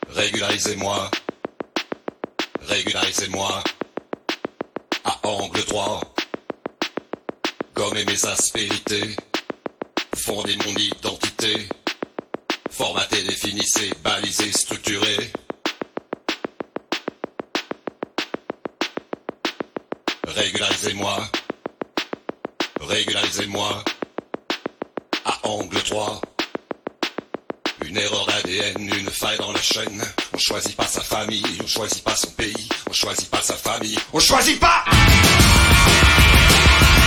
Régularisez-moi, régularisez-moi, à angle droit, gommez mes aspérités, fondez mon identité, formatez, définissez, balisez, structurez. Régularisez-moi, régularisez-moi, à angle droit. Une erreur d'ADN, une faille dans la chaîne. On choisit pas sa famille, on choisit pas son pays, on choisit pas sa famille, on choisit pas.